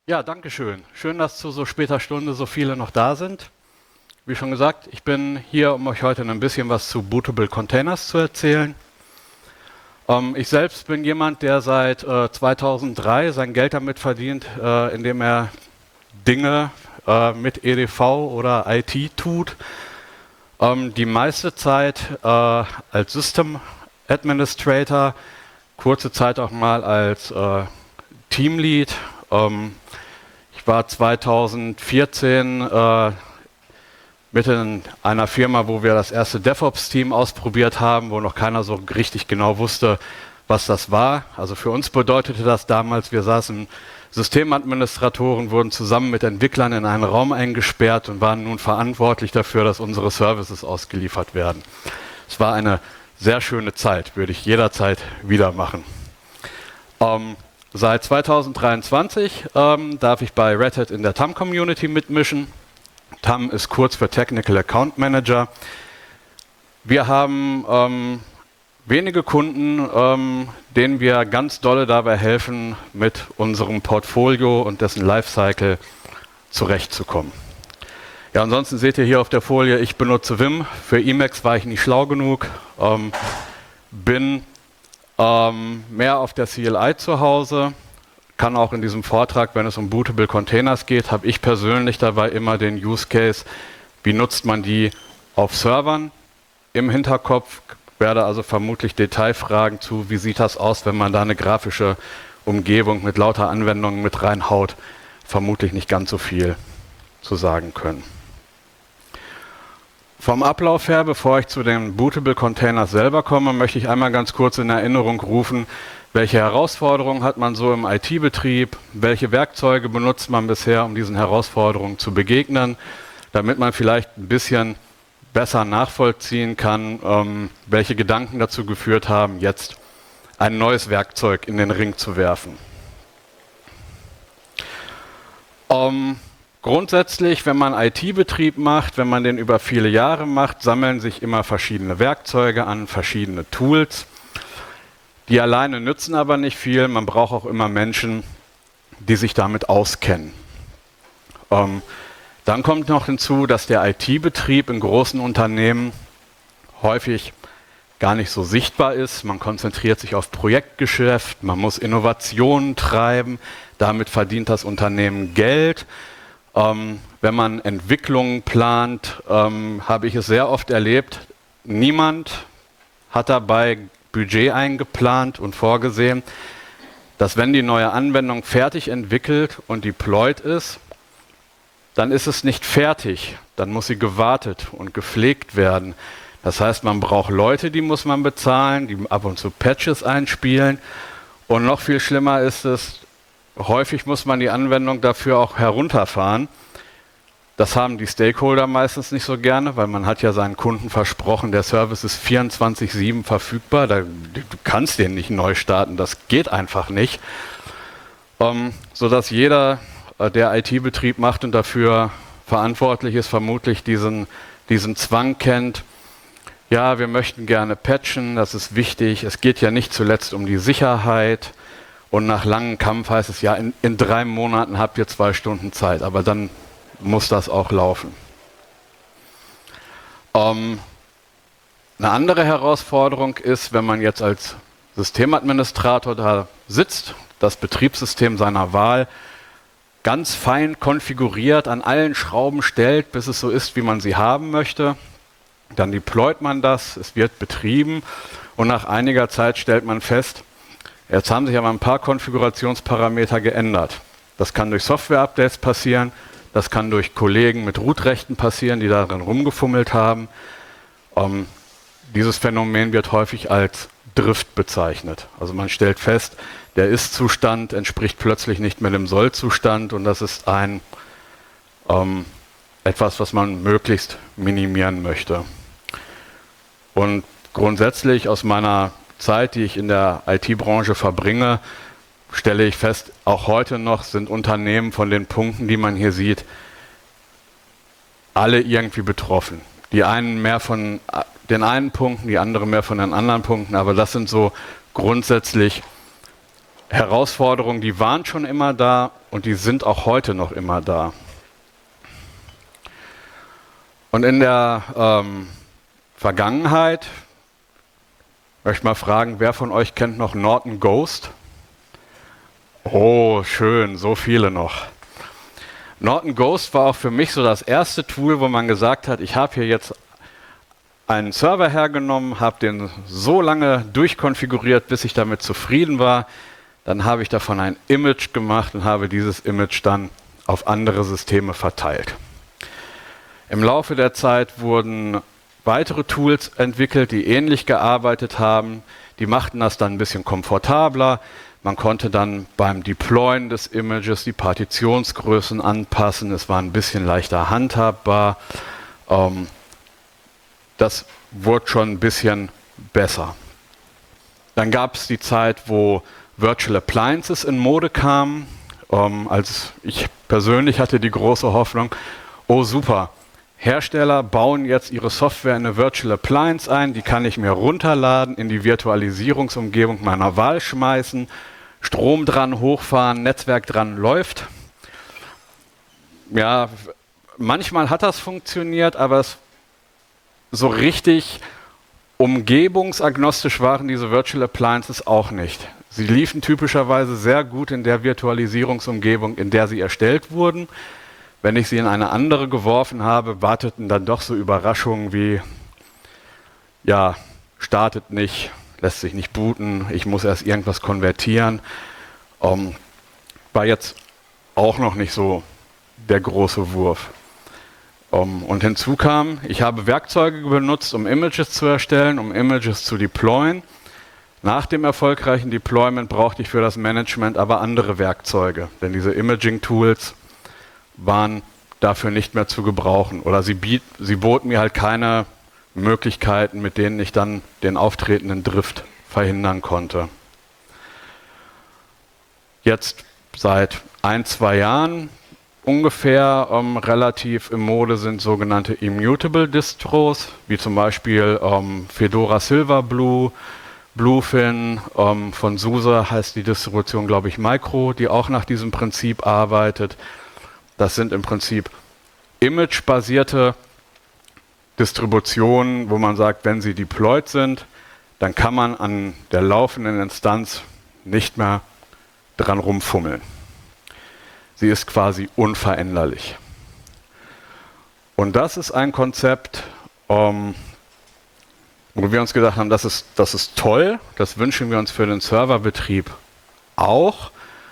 Ja, danke schön. Schön, dass zu so später Stunde so viele noch da sind. Wie schon gesagt, ich bin hier, um euch heute ein bisschen was zu Bootable Containers zu erzählen. Ich selbst bin jemand, der seit 2003 sein Geld damit verdient, indem er Dinge mit EDV oder IT tut. Die meiste Zeit als System Administrator, kurze Zeit auch mal als Teamlead. Ich war 2014 mit in einer Firma, wo wir das erste DevOps-Team ausprobiert haben, wo noch keiner so richtig genau wusste, was das war. Also für uns bedeutete das damals, wir saßen Systemadministratoren, wurden zusammen mit Entwicklern in einen Raum eingesperrt und waren nun verantwortlich dafür, dass unsere Services ausgeliefert werden. Es war eine sehr schöne Zeit, würde ich jederzeit wieder machen. Seit 2023 darf ich bei Red Hat in der TAM-Community mitmischen. TAM ist kurz für Technical Account Manager. Wir haben wenige Kunden, denen wir ganz dolle dabei helfen, mit unserem Portfolio und dessen Lifecycle zurechtzukommen. Ja, ansonsten seht ihr hier auf der Folie, ich benutze Vim. Für Emacs war ich nicht schlau genug. Bin mehr auf der CLI zu Hause, kann auch in diesem Vortrag, wenn es um Bootable Containers geht, habe ich persönlich dabei immer den Use Case, wie nutzt man die auf Servern im Hinterkopf, werde also vermutlich Detailfragen zu, wie sieht das aus, wenn man da eine grafische Umgebung mit lauter Anwendungen mit reinhaut, vermutlich nicht ganz so viel zu sagen können. Vom Ablauf her, bevor ich zu den Bootable Containers selber komme, möchte ich einmal ganz kurz in Erinnerung rufen, welche Herausforderungen hat man so im IT-Betrieb, welche Werkzeuge benutzt man bisher, um diesen Herausforderungen zu begegnen, damit man vielleicht ein bisschen besser nachvollziehen kann, welche Gedanken dazu geführt haben, jetzt ein neues Werkzeug in den Ring zu werfen. Grundsätzlich, wenn man IT-Betrieb macht, wenn man den über viele Jahre macht, sammeln sich immer verschiedene Werkzeuge an, verschiedene Tools. Die alleine nützen aber nicht viel, man braucht auch immer Menschen, die sich damit auskennen. Dann kommt noch hinzu, dass der IT-Betrieb in großen Unternehmen häufig gar nicht so sichtbar ist. Man konzentriert sich auf Projektgeschäft, man muss Innovationen treiben, damit verdient das Unternehmen Geld. Wenn man Entwicklungen plant, habe ich es sehr oft erlebt, niemand hat dabei Budget eingeplant und vorgesehen, dass wenn die neue Anwendung fertig entwickelt und deployed ist, dann ist es nicht fertig, dann muss sie gewartet und gepflegt werden. Das heißt, man braucht Leute, die muss man bezahlen, die ab und zu Patches einspielen und noch viel schlimmer ist es, häufig muss man die Anwendung dafür auch herunterfahren. Das haben die Stakeholder meistens nicht so gerne, weil man hat ja seinen Kunden versprochen, der Service ist 24/7 verfügbar. Du kannst den nicht neu starten, das geht einfach nicht. Sodass jeder, der IT-Betrieb macht und dafür verantwortlich ist, vermutlich diesen Zwang kennt. Ja, wir möchten gerne patchen, das ist wichtig. Es geht ja nicht zuletzt um die Sicherheit. Und nach langem Kampf heißt es ja, in 3 Monaten habt ihr 2 Stunden Zeit, aber dann muss das auch laufen. Eine andere Herausforderung ist, wenn man jetzt als Systemadministrator da sitzt, das Betriebssystem seiner Wahl ganz fein konfiguriert, an allen Schrauben stellt, bis es so ist, wie man sie haben möchte. Dann deployt man das, es wird betrieben und nach einiger Zeit stellt man fest, jetzt haben sich aber ein paar Konfigurationsparameter geändert. Das kann durch Software-Updates passieren, das kann durch Kollegen mit Root-Rechten passieren, die darin rumgefummelt haben. Dieses Phänomen wird häufig als Drift bezeichnet. Also man stellt fest, der Ist-Zustand entspricht plötzlich nicht mehr dem Soll-Zustand und das ist etwas, was man möglichst minimieren möchte. Und grundsätzlich aus meiner Zeit, die ich in der IT-Branche verbringe, stelle ich fest, auch heute noch sind Unternehmen von den Punkten, die man hier sieht, alle irgendwie betroffen. Die einen mehr von den einen Punkten, die anderen mehr von den anderen Punkten, aber das sind so grundsätzlich Herausforderungen, die waren schon immer da und die sind auch heute noch immer da. Und in der Vergangenheit, möchte ich mal fragen, wer von euch kennt noch Norton Ghost? Oh, schön, so viele noch. Norton Ghost war auch für mich so das erste Tool, wo man gesagt hat, ich habe hier jetzt einen Server hergenommen, habe den so lange durchkonfiguriert, bis ich damit zufrieden war. Dann habe ich davon ein Image gemacht und habe dieses Image dann auf andere Systeme verteilt. Im Laufe der Zeit wurden weitere Tools entwickelt, die ähnlich gearbeitet haben. Die machten das dann ein bisschen komfortabler. Man konnte dann beim Deployen des Images die Partitionsgrößen anpassen. Es war ein bisschen leichter handhabbar. Das wurde schon ein bisschen besser. Dann gab es die Zeit, wo Virtual Appliances in Mode kamen. Als ich persönlich hatte die große Hoffnung, oh super, Hersteller bauen jetzt ihre Software in eine Virtual Appliance ein, die kann ich mir runterladen, in die Virtualisierungsumgebung meiner Wahl schmeißen, Strom dran hochfahren, Netzwerk dran läuft. Ja, manchmal hat das funktioniert, aber so richtig umgebungsagnostisch waren diese Virtual Appliances auch nicht. Sie liefen typischerweise sehr gut in der Virtualisierungsumgebung, in der sie erstellt wurden. Wenn ich sie in eine andere geworfen habe, warteten dann doch so Überraschungen wie, ja, startet nicht, lässt sich nicht booten, ich muss erst irgendwas konvertieren. War jetzt auch noch nicht so der große Wurf. Und hinzu kam, ich habe Werkzeuge benutzt, um Images zu erstellen, um Images zu deployen. Nach dem erfolgreichen Deployment brauchte ich für das Management aber andere Werkzeuge, denn diese Imaging-Tools waren dafür nicht mehr zu gebrauchen oder sie boten mir halt keine Möglichkeiten, mit denen ich dann den auftretenden Drift verhindern konnte. Jetzt seit 1-2 Jahren ungefähr relativ im Mode sind sogenannte Immutable Distros, wie zum Beispiel Fedora Silverblue, Bluefin, von SUSE heißt die Distribution, glaube ich, Micro, die auch nach diesem Prinzip arbeitet. Das sind im Prinzip imagebasierte Distributionen, wo man sagt, wenn sie deployed sind, dann kann man an der laufenden Instanz nicht mehr dran rumfummeln. Sie ist quasi unveränderlich. Und das ist ein Konzept, wo wir uns gedacht haben, das ist toll, das wünschen wir uns für den Serverbetrieb auch.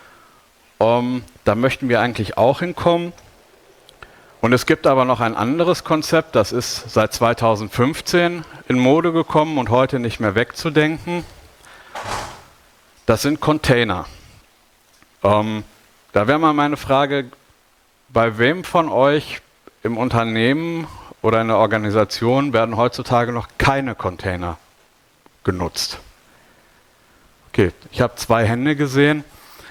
Da möchten wir eigentlich auch hinkommen. Und es gibt aber noch ein anderes Konzept, das ist seit 2015 in Mode gekommen und heute nicht mehr wegzudenken. Das sind Container. Da wäre mal meine Frage, bei wem von euch im Unternehmen oder in der Organisation werden heutzutage noch keine Container genutzt? Okay, ich habe 2 Hände gesehen.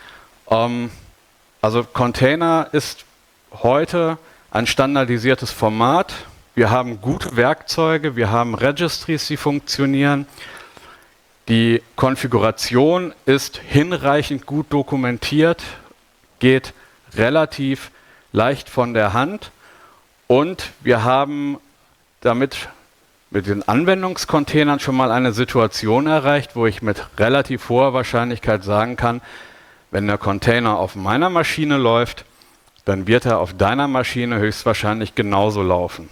Also Container ist heute ein standardisiertes Format. Wir haben gute Werkzeuge, wir haben Registries, die funktionieren. Die Konfiguration ist hinreichend gut dokumentiert, geht relativ leicht von der Hand und wir haben damit mit den Anwendungscontainern schon mal eine Situation erreicht, wo ich mit relativ hoher Wahrscheinlichkeit sagen kann, wenn der Container auf meiner Maschine läuft, dann wird er auf deiner Maschine höchstwahrscheinlich genauso laufen.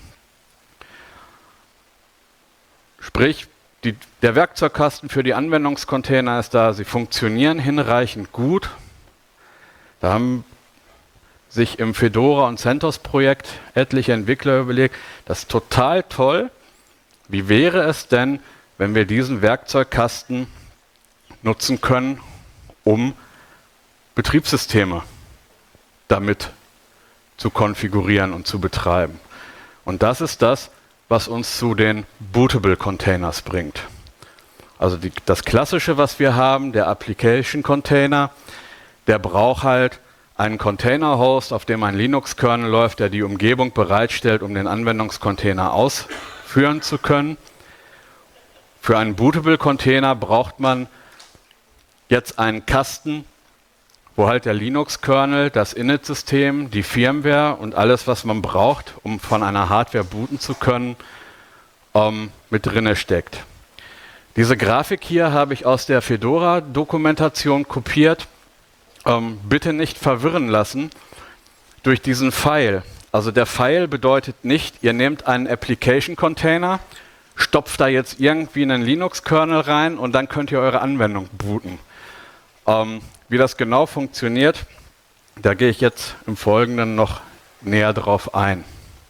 Sprich, der Werkzeugkasten für die Anwendungscontainer ist da, sie funktionieren hinreichend gut. Da haben sich im Fedora und CentOS Projekt etliche Entwickler überlegt, das ist total toll. Wie wäre es denn, wenn wir diesen Werkzeugkasten nutzen können, um Betriebssysteme damit zu konfigurieren und zu betreiben? Und das ist das, was uns zu den Bootable Containers bringt. Also das Klassische, was wir haben, der Application Container, der braucht halt einen Container-Host, auf dem ein Linux-Kernel läuft, der die Umgebung bereitstellt, um den Anwendungscontainer ausführen zu können. Für einen Bootable Container braucht man jetzt einen Kasten, wo halt der Linux-Kernel, das Init-System, die Firmware und alles, was man braucht, um von einer Hardware booten zu können, mit drinne steckt. Diese Grafik hier habe ich aus der Fedora-Dokumentation kopiert. Bitte nicht verwirren lassen durch diesen Pfeil. Also der Pfeil bedeutet nicht, ihr nehmt einen Application-Container, stopft da jetzt irgendwie einen Linux-Kernel rein und dann könnt ihr eure Anwendung booten. Wie das genau funktioniert, da gehe ich jetzt im Folgenden noch näher drauf ein.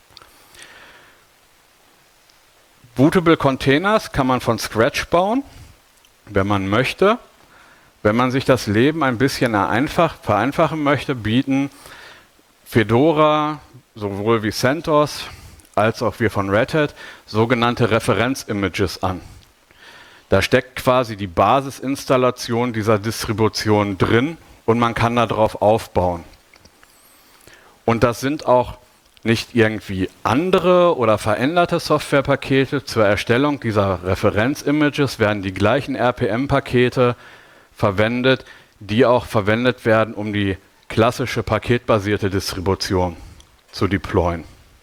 Bootable Containers kann man von Scratch bauen, wenn man möchte. Wenn man sich das Leben ein bisschen vereinfachen möchte, bieten Fedora, sowohl wie CentOS, als auch wir von Red Hat, sogenannte Referenz-Images an. Da steckt quasi die Basisinstallation dieser Distribution drin und man kann darauf aufbauen. Und das sind auch nicht irgendwie andere oder veränderte Softwarepakete. Zur Erstellung dieser Referenz-Images werden die gleichen RPM-Pakete verwendet, die auch verwendet werden, um die klassische paketbasierte Distribution zu deployen.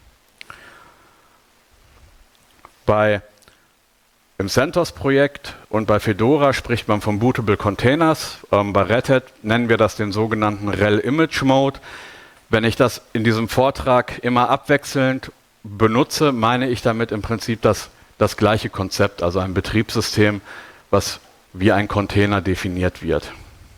Im CentOS-Projekt und bei Fedora spricht man von Bootable Containers. Bei Red Hat nennen wir das den sogenannten RHEL Image Mode. Wenn ich das in diesem Vortrag immer abwechselnd benutze, meine ich damit im Prinzip das gleiche Konzept, also ein Betriebssystem, was wie ein Container definiert wird.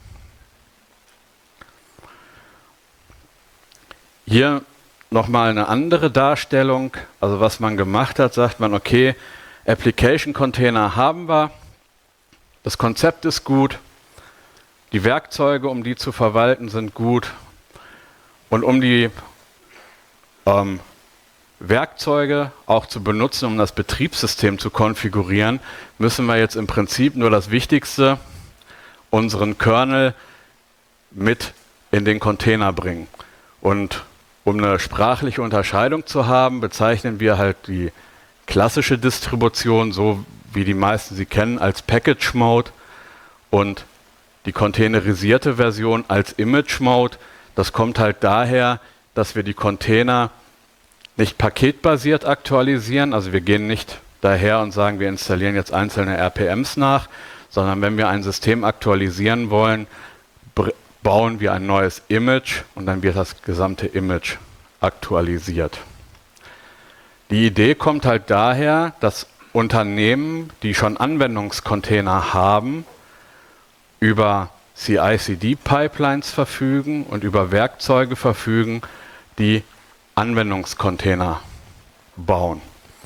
Hier nochmal eine andere Darstellung. Also was man gemacht hat, sagt man, okay, Application Container haben wir, das Konzept ist gut, die Werkzeuge, um die zu verwalten, sind gut und um die Werkzeuge auch zu benutzen, um das Betriebssystem zu konfigurieren, müssen wir jetzt im Prinzip nur das Wichtigste, unseren Kernel mit in den Container bringen. Und um eine sprachliche Unterscheidung zu haben, bezeichnen wir halt die klassische Distribution, so wie die meisten sie kennen, als Package Mode und die containerisierte Version als Image Mode. Das kommt halt daher, dass wir die Container nicht paketbasiert aktualisieren, also wir gehen nicht daher und sagen, wir installieren jetzt einzelne RPMs nach, sondern wenn wir ein System aktualisieren wollen, bauen wir ein neues Image und dann wird das gesamte Image aktualisiert. Die Idee kommt halt daher, dass Unternehmen, die schon Anwendungscontainer haben, über CI/CD-Pipelines verfügen und über Werkzeuge verfügen, die Anwendungscontainer bauen.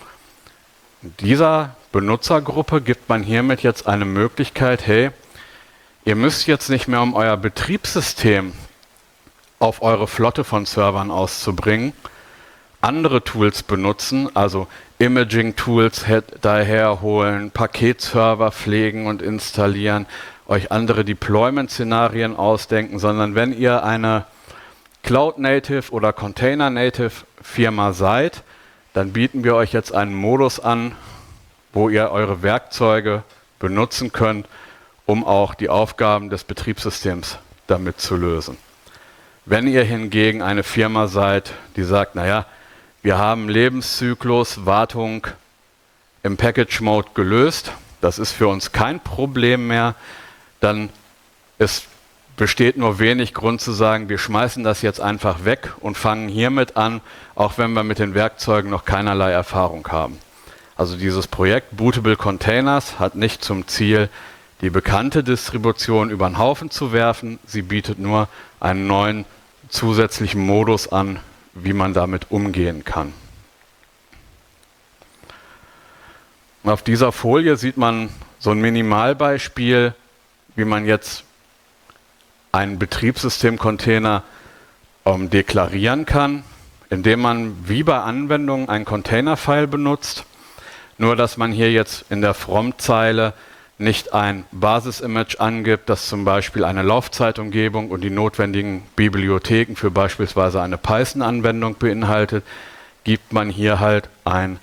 Dieser Benutzergruppe gibt man hiermit jetzt eine Möglichkeit, hey, ihr müsst jetzt nicht mehr, um euer Betriebssystem auf eure Flotte von Servern auszubringen, andere Tools benutzen, also Imaging-Tools daherholen, Paketserver pflegen und installieren, euch andere Deployment-Szenarien ausdenken, sondern wenn ihr eine Cloud-Native oder Container-Native Firma seid, dann bieten wir euch jetzt einen Modus an, wo ihr eure Werkzeuge benutzen könnt, um auch die Aufgaben des Betriebssystems damit zu lösen. Wenn ihr hingegen eine Firma seid, die sagt, naja, wir haben Lebenszyklus, Wartung im Package-Mode gelöst, das ist für uns kein Problem mehr, dann besteht nur wenig Grund zu sagen, wir schmeißen das jetzt einfach weg und fangen hiermit an, auch wenn wir mit den Werkzeugen noch keinerlei Erfahrung haben. Also dieses Projekt Bootable Containers hat nicht zum Ziel, die bekannte Distribution über den Haufen zu werfen, sie bietet nur einen neuen zusätzlichen Modus an, wie man damit umgehen kann. Auf dieser Folie sieht man so ein Minimalbeispiel, wie man jetzt einen Betriebssystem-Container deklarieren kann, indem man wie bei Anwendungen ein Container-File benutzt, nur dass man hier jetzt in der From-Zeile nicht ein Basis-Image angibt, das zum Beispiel eine Laufzeitumgebung und die notwendigen Bibliotheken für beispielsweise eine Python-Anwendung beinhaltet, gibt man hier halt ein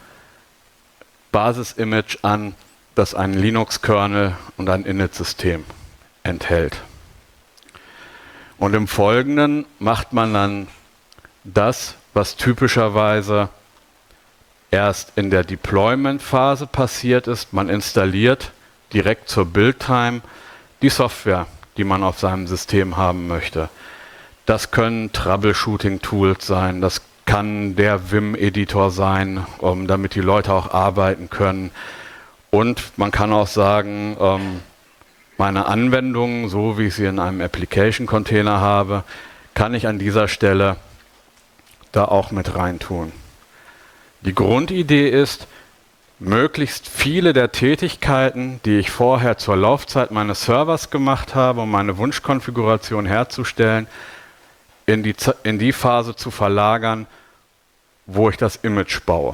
Basis-Image an, das einen Linux-Kernel und ein Init-System enthält. Und im Folgenden macht man dann das, was typischerweise erst in der Deployment-Phase passiert ist. Man installiert direkt zur Build-Time die Software, die man auf seinem System haben möchte. Das können Troubleshooting-Tools sein, das kann der Vim-Editor sein, damit die Leute auch arbeiten können. Und man kann auch sagen, meine Anwendung, so wie ich sie in einem Application-Container habe, kann ich an dieser Stelle da auch mit reintun. Die Grundidee ist, möglichst viele der Tätigkeiten, die ich vorher zur Laufzeit meines Servers gemacht habe, um meine Wunschkonfiguration herzustellen, in die Phase zu verlagern, wo ich das Image baue.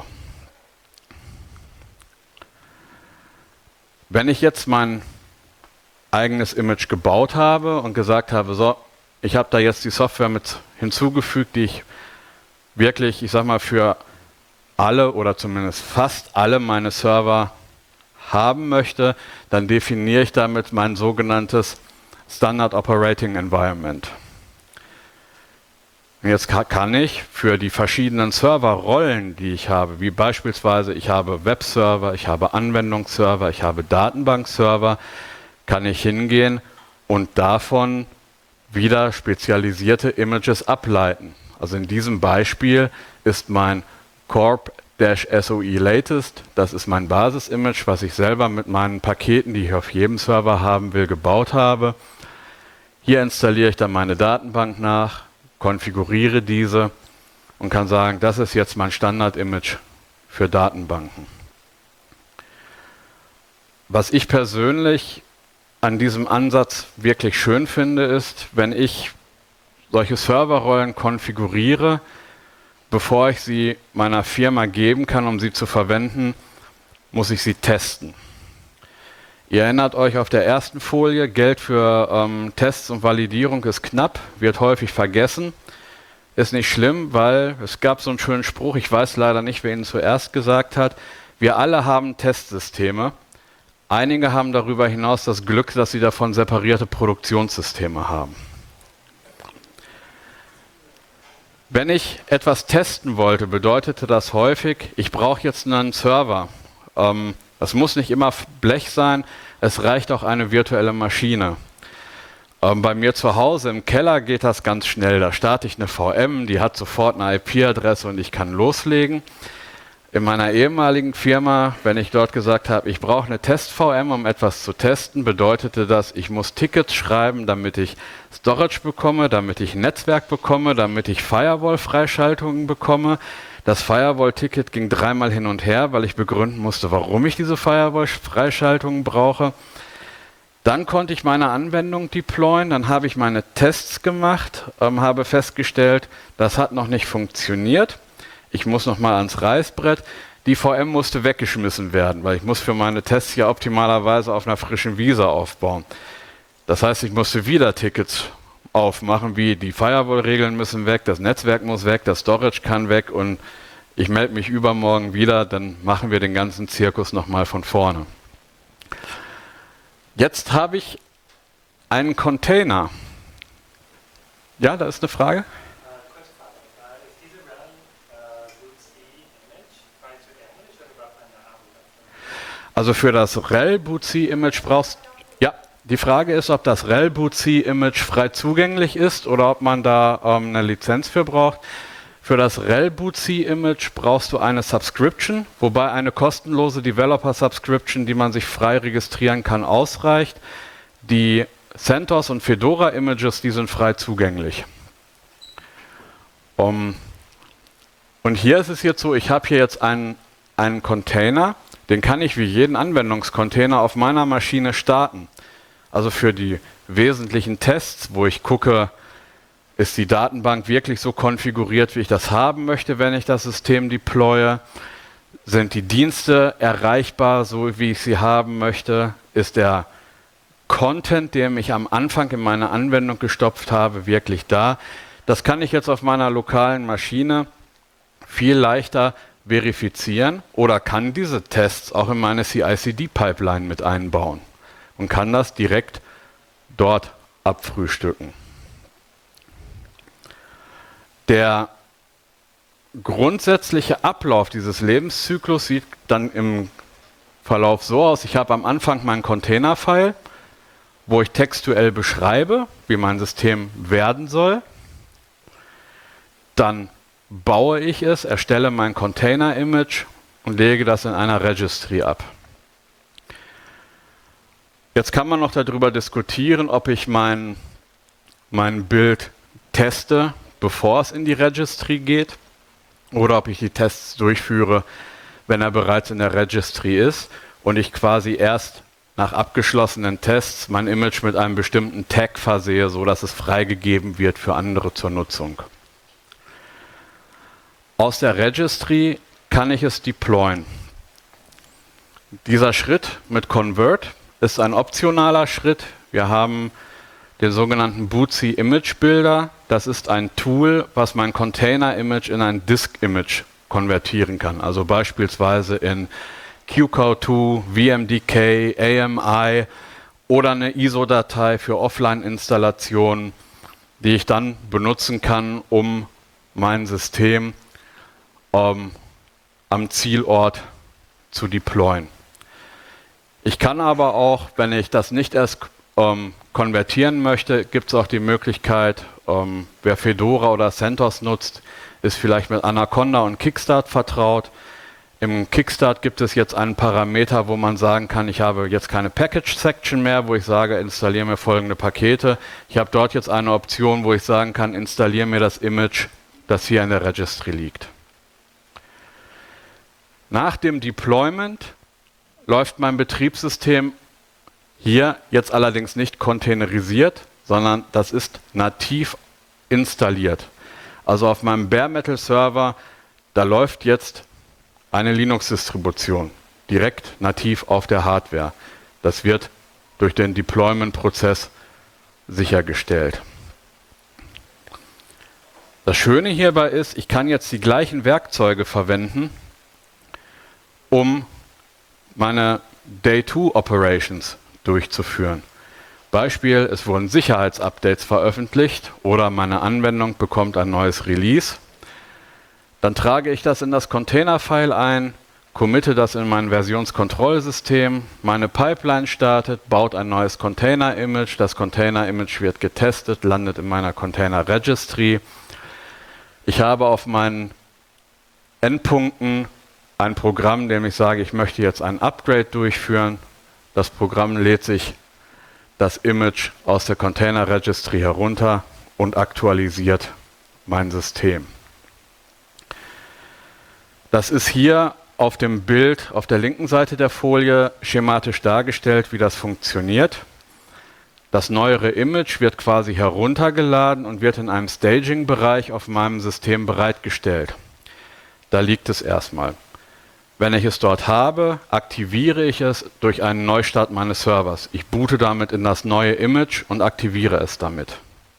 Wenn ich jetzt mein eigenes Image gebaut habe und gesagt habe, so, ich habe da jetzt die Software mit hinzugefügt, die ich wirklich, ich sag mal, für alle oder zumindest fast alle meine Server haben möchte, dann definiere ich damit mein sogenanntes Standard Operating Environment. Und jetzt kann ich für die verschiedenen Serverrollen, die ich habe, wie beispielsweise ich habe Webserver, ich habe Anwendungsserver, ich habe Datenbankserver, kann ich hingehen und davon wieder spezialisierte Images ableiten. Also in diesem Beispiel ist mein Corp-SOE Latest, das ist mein Basis-Image, was ich selber mit meinen Paketen, die ich auf jedem Server haben will, gebaut habe. Hier installiere ich dann meine Datenbank nach, konfiguriere diese und kann sagen, das ist jetzt mein Standard-Image für Datenbanken. Was ich persönlich an diesem Ansatz wirklich schön finde, ist, wenn ich solche Serverrollen konfiguriere, bevor ich sie meiner Firma geben kann, um sie zu verwenden, muss ich sie testen. Ihr erinnert euch auf der ersten Folie, Geld für Tests und Validierung ist knapp, wird häufig vergessen. Ist nicht schlimm, weil es gab so einen schönen Spruch, ich weiß leider nicht, wer ihn zuerst gesagt hat, wir alle haben Testsysteme. Einige haben darüber hinaus das Glück, dass sie davon separierte Produktionssysteme haben. Wenn ich etwas testen wollte, bedeutete das häufig, ich brauche jetzt einen Server. Das muss nicht immer Blech sein, es reicht auch eine virtuelle Maschine. Bei mir zu Hause im Keller geht das ganz schnell. Da starte ich eine VM, die hat sofort eine IP-Adresse und ich kann loslegen. In meiner ehemaligen Firma, wenn ich dort gesagt habe, ich brauche eine Test-VM, um etwas zu testen, bedeutete das, ich muss Tickets schreiben, damit ich Storage bekomme, damit ich Netzwerk bekomme, damit ich Firewall-Freischaltungen bekomme. Das Firewall-Ticket ging 3-mal hin und her, weil ich begründen musste, warum ich diese Firewall-Freischaltungen brauche. Dann konnte ich meine Anwendung deployen, dann habe ich meine Tests gemacht, habe festgestellt, das hat noch nicht funktioniert. Ich muss nochmal ans Reißbrett. Die VM musste weggeschmissen werden, weil ich muss für meine Tests ja optimalerweise auf einer frischen Wiese aufbauen. Das heißt, ich musste wieder Tickets aufmachen, wie die Firewall-Regeln müssen weg, das Netzwerk muss weg, das Storage kann weg und ich melde mich übermorgen wieder, dann machen wir den ganzen Zirkus nochmal von vorne. Jetzt habe ich einen Container. Ja, da ist eine Frage. Also für das RHEL-bootc-Image brauchst du... Ja, die Frage ist, ob das RHEL-bootc-Image frei zugänglich ist oder ob man da eine Lizenz für braucht. Für das RHEL-bootc-Image brauchst du eine Subscription, wobei eine kostenlose Developer-Subscription, die man sich frei registrieren kann, ausreicht. Die CentOS und Fedora-Images, die sind frei zugänglich. Und hier ist es jetzt so, ich habe hier jetzt einen Container, den kann ich wie jeden Anwendungscontainer auf meiner Maschine starten. Also für die wesentlichen Tests, wo ich gucke, ist die Datenbank wirklich so konfiguriert, wie ich das haben möchte, wenn ich das System deploye? Sind die Dienste erreichbar, so wie ich sie haben möchte? Ist der Content, den ich am Anfang in meine Anwendung gestopft habe, wirklich da? Das kann ich jetzt auf meiner lokalen Maschine viel leichter verifizieren oder kann diese Tests auch in meine CI/CD-Pipeline mit einbauen und kann das direkt dort abfrühstücken. Der grundsätzliche Ablauf dieses Lebenszyklus sieht dann im Verlauf so aus: Ich habe am Anfang meinen Container-File, wo ich textuell beschreibe, wie mein System werden soll. Dann baue ich es, erstelle mein Container-Image und lege das in einer Registry ab. Jetzt kann man noch darüber diskutieren, ob ich mein Bild teste, bevor es in die Registry geht, oder ob ich die Tests durchführe, wenn er bereits in der Registry ist und ich quasi erst nach abgeschlossenen Tests mein Image mit einem bestimmten Tag versehe, sodass es freigegeben wird für andere zur Nutzung. Aus der Registry kann ich es deployen. Dieser Schritt mit Convert ist ein optionaler Schritt. Wir haben den sogenannten Bootsy Image Builder. Das ist ein Tool, was mein Container-Image in ein Disk-Image konvertieren kann. Also beispielsweise in QCOW2, VMDK, AMI oder eine ISO-Datei für Offline-Installationen, die ich dann benutzen kann, um mein System am Zielort zu deployen. Ich kann aber auch, wenn ich das nicht erst konvertieren möchte, gibt es auch die Möglichkeit, wer Fedora oder CentOS nutzt, ist vielleicht mit Anaconda und Kickstart vertraut. Im Kickstart gibt es jetzt einen Parameter, wo man sagen kann, ich habe jetzt keine Package-Section mehr, wo ich sage, installiere mir folgende Pakete. Ich habe dort jetzt eine Option, wo ich sagen kann, installiere mir das Image, das hier in der Registry liegt. Nach dem Deployment läuft mein Betriebssystem hier jetzt allerdings nicht containerisiert, sondern das ist nativ installiert. Also auf meinem Bare Metal Server, da läuft jetzt eine Linux-Distribution direkt nativ auf der Hardware. Das wird durch den Deployment-Prozess sichergestellt. Das Schöne hierbei ist, ich kann jetzt die gleichen Werkzeuge verwenden, um meine Day-2-Operations durchzuführen. Beispiel, es wurden Sicherheitsupdates veröffentlicht oder meine Anwendung bekommt ein neues Release. Dann trage ich das in das Container-File ein, committe das in mein Versionskontrollsystem, meine Pipeline startet, baut ein neues Container-Image, das Container-Image wird getestet, landet in meiner Container-Registry. Ich habe auf meinen Endpunkten ein Programm, dem ich sage, ich möchte jetzt ein Upgrade durchführen. Das Programm lädt sich das Image aus der Container Registry herunter und aktualisiert mein System. Das ist hier auf dem Bild auf der linken Seite der Folie schematisch dargestellt, wie das funktioniert. Das neuere Image wird quasi heruntergeladen und wird in einem Staging-Bereich auf meinem System bereitgestellt. Da liegt es erstmal. Wenn ich es dort habe, aktiviere ich es durch einen Neustart meines Servers. Ich boote damit in das neue Image und aktiviere es damit.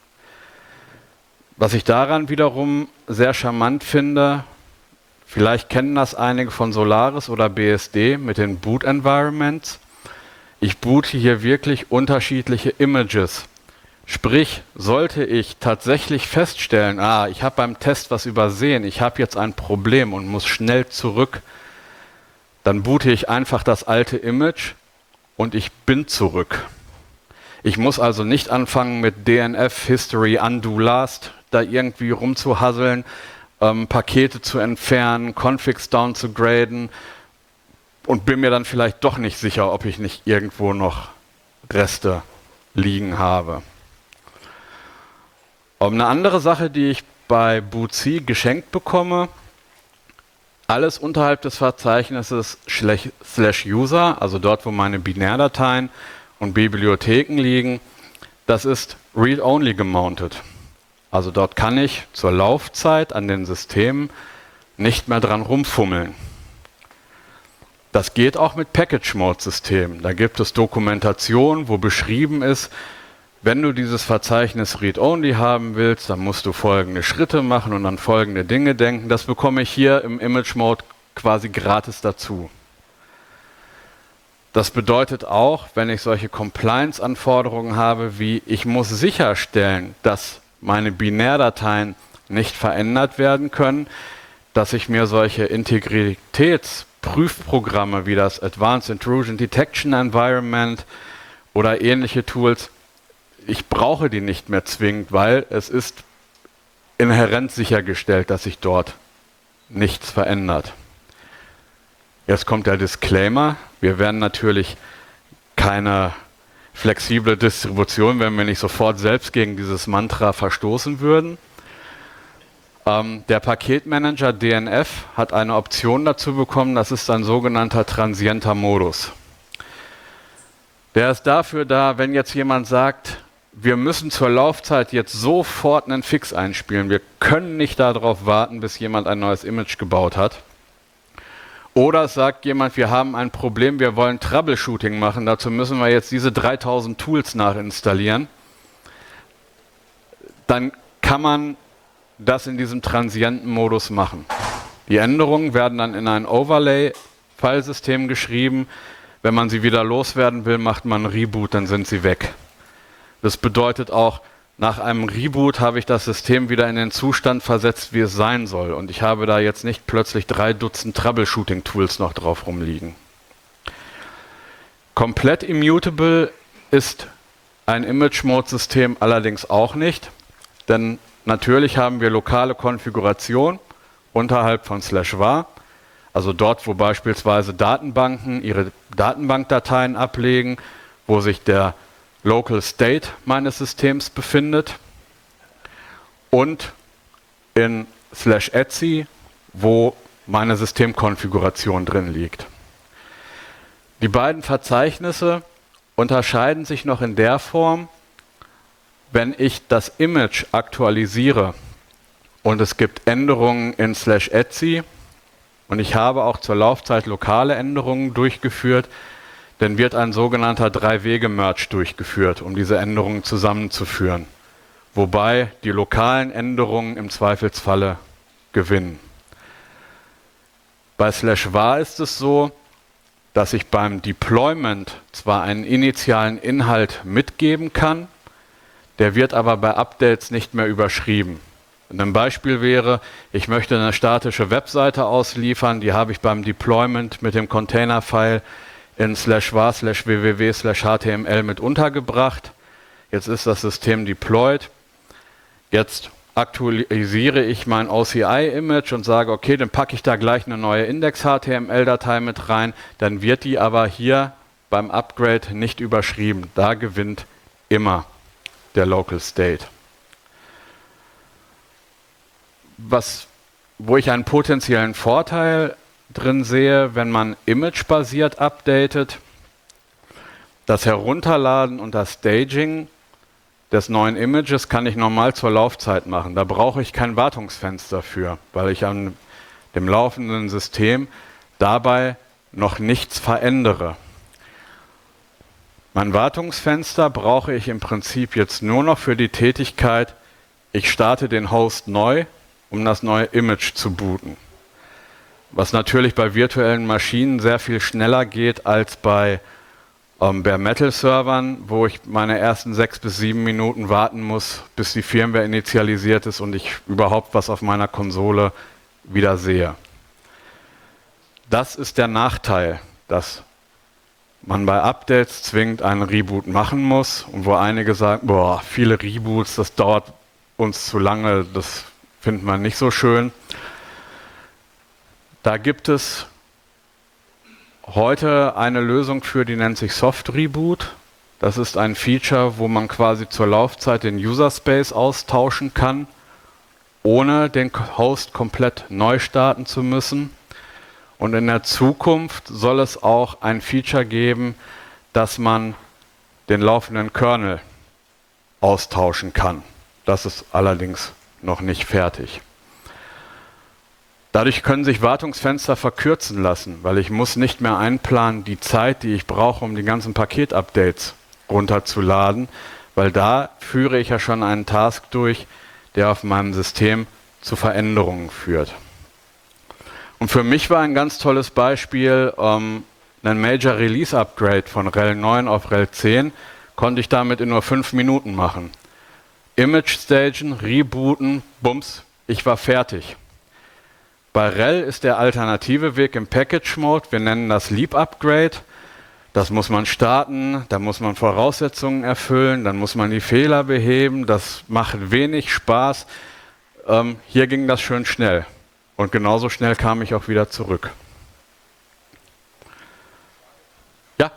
Was ich daran wiederum sehr charmant finde, vielleicht kennen das einige von Solaris oder BSD mit den Boot Environments. Ich boote hier wirklich unterschiedliche Images. Sprich, sollte ich tatsächlich feststellen, ich habe beim Test was übersehen, ich habe jetzt ein Problem und muss schnell zurück, dann boote ich einfach das alte Image und ich bin zurück. Ich muss also nicht anfangen mit DNF, History, Undo, Last, da irgendwie rumzuhasseln, Pakete zu entfernen, Configs down zu graden und bin mir dann vielleicht doch nicht sicher, ob ich nicht irgendwo noch Reste liegen habe. Eine andere Sache, die ich bei Bootsy geschenkt bekomme, alles unterhalb des Verzeichnisses /user, also dort, wo meine Binärdateien und Bibliotheken liegen, das ist read-only gemountet. Also dort kann ich zur Laufzeit an den Systemen nicht mehr dran rumfummeln. Das geht auch mit Package-Mode-Systemen. Da gibt es Dokumentation, wo beschrieben ist, wenn du dieses Verzeichnis Read-Only haben willst, dann musst du folgende Schritte machen und an folgende Dinge denken. Das bekomme ich hier im Image-Mode quasi gratis dazu. Das bedeutet auch, wenn ich solche Compliance-Anforderungen habe, wie ich muss sicherstellen, dass meine Binärdateien nicht verändert werden können, dass ich mir solche Integritätsprüfprogramme wie das Advanced Intrusion Detection Environment oder ähnliche Tools, ich brauche die nicht mehr zwingend, weil es ist inhärent sichergestellt, dass sich dort nichts verändert. Jetzt kommt der Disclaimer. Wir werden natürlich keine flexible Distribution, wenn wir nicht sofort selbst gegen dieses Mantra verstoßen würden. Der Paketmanager DNF hat eine Option dazu bekommen, das ist ein sogenannter transienter Modus. Der ist dafür da, wenn jetzt jemand sagt, wir müssen zur Laufzeit jetzt sofort einen Fix einspielen, wir können nicht darauf warten, bis jemand ein neues Image gebaut hat. Oder es sagt jemand, wir haben ein Problem, wir wollen Troubleshooting machen, dazu müssen wir jetzt diese 3000 Tools nachinstallieren. Dann kann man das in diesem transienten Modus machen. Die Änderungen werden dann in ein Overlay-Filesystem geschrieben. Wenn man sie wieder loswerden will, macht man einen Reboot, dann sind sie weg. Das bedeutet auch, nach einem Reboot habe ich das System wieder in den Zustand versetzt, wie es sein soll. Und ich habe da jetzt nicht plötzlich 3 Dutzend Troubleshooting-Tools noch drauf rumliegen. Komplett immutable ist ein Image-Mode-System allerdings auch nicht, denn natürlich haben wir lokale Konfiguration unterhalb von /var, also dort, wo beispielsweise Datenbanken ihre Datenbankdateien ablegen, wo sich der Local State meines Systems befindet, und in /etc, wo meine Systemkonfiguration drin liegt. Die beiden Verzeichnisse unterscheiden sich noch in der Form, wenn ich das Image aktualisiere und es gibt Änderungen in /etc und ich habe auch zur Laufzeit lokale Änderungen durchgeführt, dann wird ein sogenannter 3-Wege-Merge durchgeführt, um diese Änderungen zusammenzuführen. Wobei die lokalen Änderungen im Zweifelsfalle gewinnen. Bei /var ist es so, dass ich beim Deployment zwar einen initialen Inhalt mitgeben kann, der wird aber bei Updates nicht mehr überschrieben. Ein Beispiel wäre, ich möchte eine statische Webseite ausliefern, die habe ich beim Deployment mit dem Container-File in /var/www/html mit untergebracht. Jetzt ist das System deployed. Jetzt aktualisiere ich mein OCI-Image und sage, okay, dann packe ich da gleich eine neue Index-HTML-Datei mit rein. Dann wird die aber hier beim Upgrade nicht überschrieben. Da gewinnt immer der Local State. Wo ich einen potenziellen Vorteil drin sehe, wenn man imagebasiert updatet, das Herunterladen und das Staging des neuen Images kann ich normal zur Laufzeit machen. Da brauche ich kein Wartungsfenster für, weil ich an dem laufenden System dabei noch nichts verändere. Mein Wartungsfenster brauche ich im Prinzip jetzt nur noch für die Tätigkeit, ich starte den Host neu, um das neue Image zu booten. Was natürlich bei virtuellen Maschinen sehr viel schneller geht als bei Bare Metal Servern, wo ich meine ersten 6 bis 7 Minuten warten muss, bis die Firmware initialisiert ist und ich überhaupt was auf meiner Konsole wieder sehe. Das ist der Nachteil, dass man bei Updates zwingend einen Reboot machen muss und wo einige sagen, boah, viele Reboots, das dauert uns zu lange, das findet man nicht so schön. Da gibt es heute eine Lösung für, die nennt sich Soft Reboot. Das ist ein Feature, wo man quasi zur Laufzeit den User Space austauschen kann, ohne den Host komplett neu starten zu müssen. Und in der Zukunft soll es auch ein Feature geben, dass man den laufenden Kernel austauschen kann. Das ist allerdings noch nicht fertig. Dadurch können sich Wartungsfenster verkürzen lassen, weil ich muss nicht mehr einplanen die Zeit, die ich brauche, um die ganzen Paketupdates runterzuladen, weil da führe ich ja schon einen Task durch, der auf meinem System zu Veränderungen führt. Und für mich war ein ganz tolles Beispiel ein Major Release Upgrade von RHEL 9 auf RHEL 10 konnte ich damit in nur 5 Minuten machen. Image stagen, rebooten, bums, ich war fertig. Bei RHEL ist der alternative Weg im Package Mode, wir nennen das Leap Upgrade. Das muss man starten, da muss man Voraussetzungen erfüllen, dann muss man die Fehler beheben, das macht wenig Spaß. Hier ging das schön schnell und genauso schnell kam ich auch wieder zurück. Ja?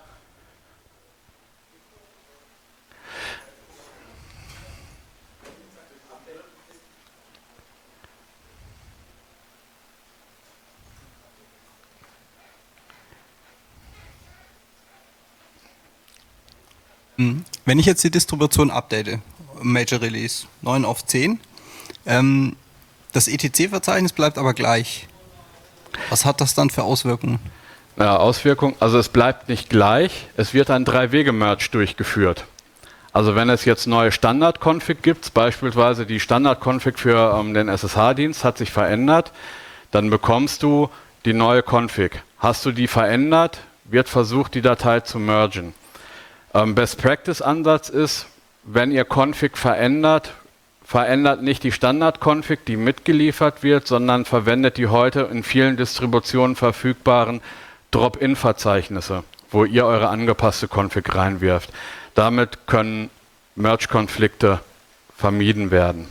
Wenn ich jetzt die Distribution update, Major Release 9 auf 10, das ETC-Verzeichnis bleibt aber gleich. Was hat das dann für Auswirkungen? Ja, Auswirkungen, also es bleibt nicht gleich, es wird ein 3-Wege-Merge durchgeführt. Also wenn es jetzt neue Standard-Config gibt, beispielsweise die Standard-Config für den SSH-Dienst hat sich verändert, dann bekommst du die neue Config. Hast du die verändert, wird versucht, die Datei zu mergen. Best-Practice-Ansatz ist, wenn ihr Config verändert, verändert nicht die Standard-Config, die mitgeliefert wird, sondern verwendet die heute in vielen Distributionen verfügbaren Drop-in-Verzeichnisse, wo ihr eure angepasste Config reinwirft. Damit können Merge-Konflikte vermieden werden.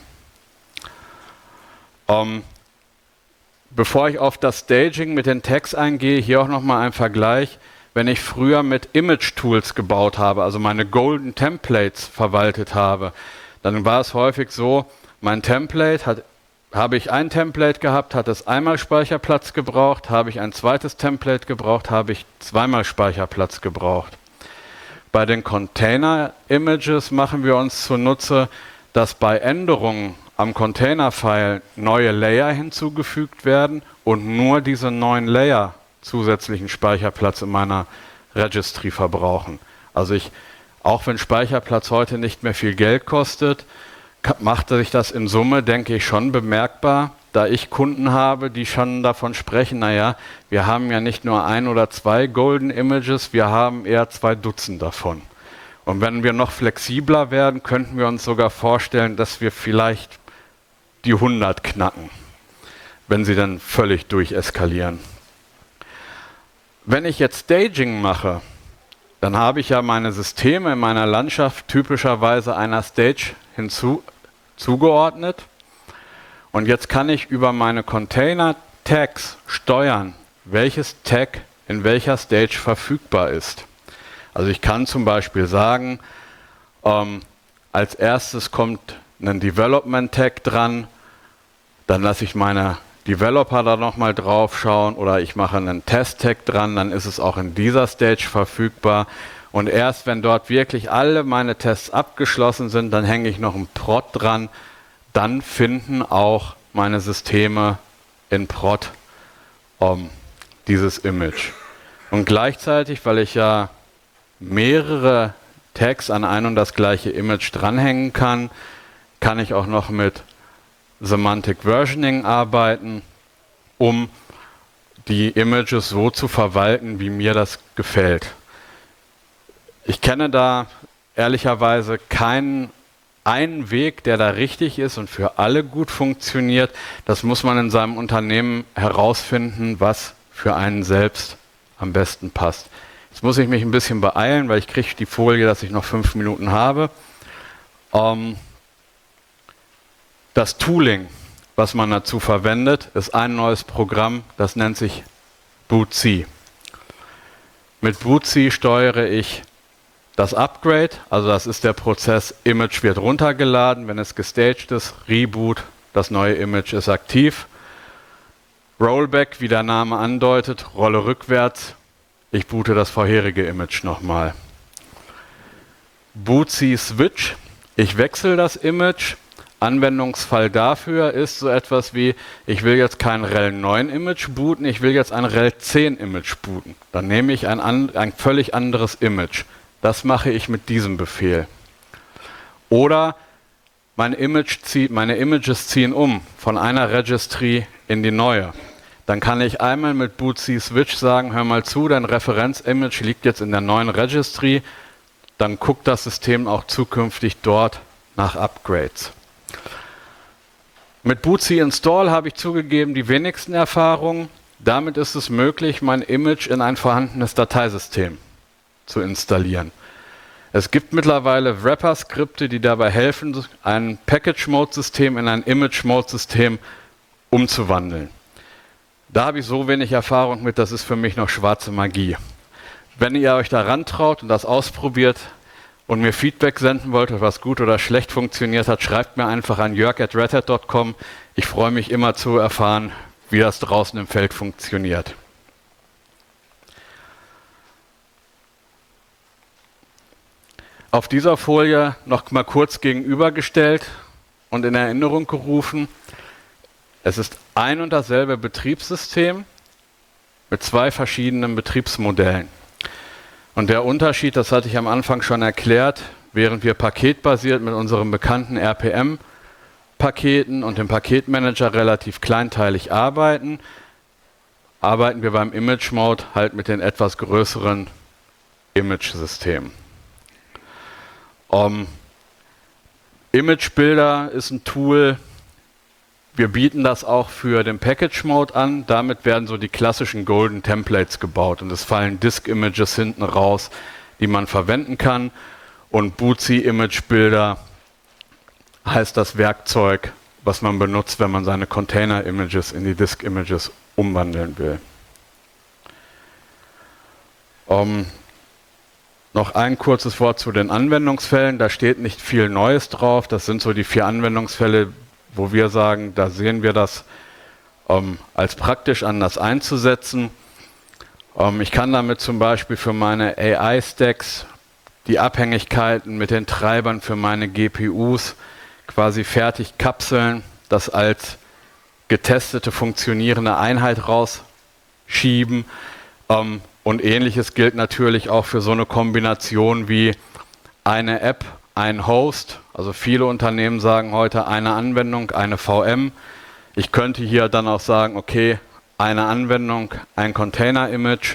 Bevor ich auf das Staging mit den Tags eingehe, hier auch nochmal ein Vergleich. Wenn ich früher mit Image-Tools gebaut habe, also meine Golden Templates verwaltet habe, dann war es häufig so, mein Template habe ich ein Template gehabt, hat es einmal Speicherplatz gebraucht, habe ich ein zweites Template gebraucht, habe ich zweimal Speicherplatz gebraucht. Bei den Container-Images machen wir uns zunutze, dass bei Änderungen am Container-File neue Layer hinzugefügt werden und nur diese neuen Layer zusätzlichen Speicherplatz in meiner Registry verbrauchen. Also auch wenn Speicherplatz heute nicht mehr viel Geld kostet, macht sich das in Summe, denke ich, schon bemerkbar, da ich Kunden habe, die schon davon sprechen, naja, wir haben ja nicht nur 1 oder 2 Golden Images, wir haben eher 2 Dutzend davon. Und wenn wir noch flexibler werden, könnten wir uns sogar vorstellen, dass wir vielleicht die 100 knacken, wenn sie dann völlig durcheskalieren. Wenn ich jetzt Staging mache, dann habe ich ja meine Systeme in meiner Landschaft typischerweise einer Stage zugeordnet. Und jetzt kann ich über meine Container-Tags steuern, welches Tag in welcher Stage verfügbar ist. Also ich kann zum Beispiel sagen, als erstes kommt ein Development-Tag dran, dann lasse ich meine Developer da nochmal drauf schauen oder ich mache einen Test-Tag dran, dann ist es auch in dieser Stage verfügbar. Und erst wenn dort wirklich alle meine Tests abgeschlossen sind, dann hänge ich noch einen Prod dran, dann finden auch meine Systeme in Prod dieses Image. Und gleichzeitig, weil ich ja mehrere Tags an ein und das gleiche Image dranhängen kann, kann ich auch noch mit Semantic Versioning arbeiten, um die Images so zu verwalten, wie mir das gefällt. Ich kenne da ehrlicherweise keinen einen Weg, der da richtig ist und für alle gut funktioniert. Das muss man in seinem Unternehmen herausfinden, was für einen selbst am besten passt. Jetzt muss ich mich ein bisschen beeilen, weil ich kriege die Folie, dass ich noch 5 Minuten habe. Das Tooling, was man dazu verwendet, ist ein neues Programm, das nennt sich bootc. Mit bootc steuere ich das Upgrade, also das ist der Prozess, Image wird runtergeladen, wenn es gestaged ist, Reboot, das neue Image ist aktiv. Rollback, wie der Name andeutet, Rolle rückwärts, ich boote das vorherige Image nochmal. bootc Switch, ich wechsle das Image. Anwendungsfall dafür ist so etwas wie, ich will jetzt kein RHEL 9 Image booten, ich will jetzt ein RHEL 10 Image booten. Dann nehme ich ein völlig anderes Image. Das mache ich mit diesem Befehl. Oder meine Images ziehen um von einer Registry in die neue. dann kann ich einmal mit bootc switch sagen, hör mal zu, dein Referenzimage liegt jetzt in der neuen Registry, dann guckt das System auch zukünftig dort nach Upgrades. Mit bootc install habe ich zugegeben die wenigsten Erfahrungen. Damit ist es möglich, mein Image in ein vorhandenes Dateisystem zu installieren. Es gibt mittlerweile Wrapper-Skripte, die dabei helfen, ein Package-Mode-System in ein Image-Mode-System umzuwandeln. Da habe ich so wenig Erfahrung mit, das ist für mich noch schwarze Magie. Wenn ihr euch daran traut und das ausprobiert und mir Feedback senden wollt, ob was gut oder schlecht funktioniert hat, schreibt mir einfach an jörg@redhat.com. Ich freue mich immer zu erfahren, wie das draußen im Feld funktioniert. Auf dieser Folie noch mal kurz gegenübergestellt und in Erinnerung gerufen. Es ist ein und dasselbe Betriebssystem mit zwei verschiedenen Betriebsmodellen. Und der Unterschied, das hatte ich am Anfang schon erklärt, während wir paketbasiert mit unseren bekannten RPM-Paketen und dem Paketmanager relativ kleinteilig arbeiten, arbeiten wir beim Image Mode halt mit den etwas größeren Image-Systemen. Image Builder ist ein Tool, wir bieten das auch für den Package Mode an. Damit werden so die klassischen Golden Templates gebaut und es fallen Disk Images hinten raus, die man verwenden kann. Und bootc Image Builder heißt das Werkzeug, was man benutzt, wenn man seine Container Images in die Disk Images umwandeln will. Noch ein kurzes Wort zu den Anwendungsfällen. Da steht nicht viel Neues drauf. Das sind so die 4 Anwendungsfälle, wo wir sagen, da sehen wir das als praktisch anders einzusetzen. Ich kann damit zum Beispiel für meine AI-Stacks die Abhängigkeiten mit den Treibern für meine GPUs quasi fertig kapseln, das als getestete, funktionierende Einheit rausschieben. Und Ähnliches gilt natürlich auch für so eine Kombination wie eine App, ein Host. Also viele Unternehmen sagen heute eine Anwendung, eine VM. Ich könnte hier dann auch sagen, okay, eine Anwendung, ein Container-Image.